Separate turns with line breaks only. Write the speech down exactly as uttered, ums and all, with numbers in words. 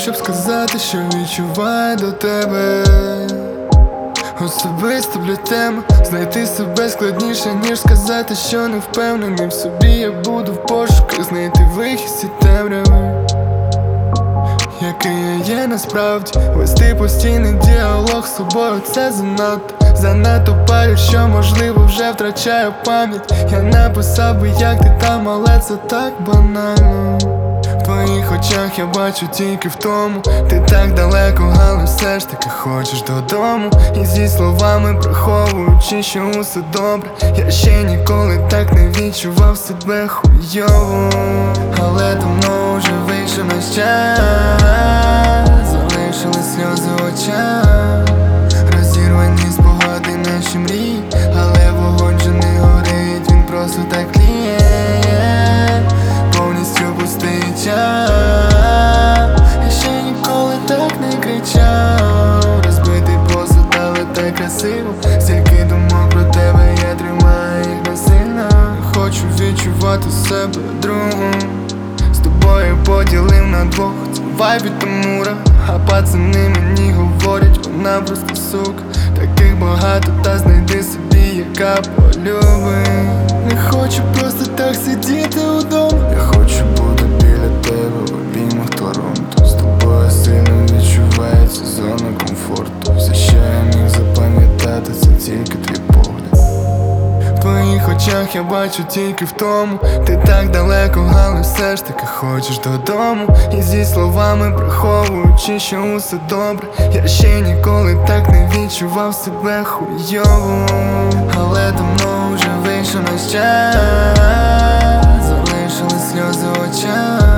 щоб сказати, що відчуваю до тебе. Особисто для теми знайти себе складніше, ніж сказати, що не впевнений в собі. Я буду в пошуках знайти вихід з цієї темряви, який я є насправді. Вести постійний діалог з собою — це занадто Занадто парю, що можливо вже втрачаю пам'ять. Я написав би, як ти там, але це так банально. В твоїх очах я бачу тільки в тому. Ти так далеко, але все ж таки хочеш додому. І зі словами приховуючи, що усе добре. Я ще ніколи так не відчував себе хуйово. Але давно вже вийшов наш час, залишили сльози в очах, розірвані спогади, наші мрії. Але вогонь же не горить, він просто так тліє. Повністю пустий час. Я ще ніколи так не кричав. Розбитий посуд, але так красиво. Стільки думок про тебе, я тримаю їх насильно. Хочу відчувати себе другом. З тобою поділив на двох. Це вайб від Тамура. А пацани мені говорять, вона просто сука. Таких багато, та знайди собі, яка полюбить. Не хочу просто так сидіти удома.
Я хочу бути біля тебе в обіймах Торонто. З тобою сильно відчувається зона комфорту. Все, що я міг запам'ятати, це тільки твій погляд.
В твоїх очах я бачу тільки в тому. Ти так далеко, але все ж таки хочеш додому. І зі словами приховуючи, що усе добре. Я ще ніколи так не відчував себе хуйово. Але давно вже вийшов наш час, залишили сльози в очах,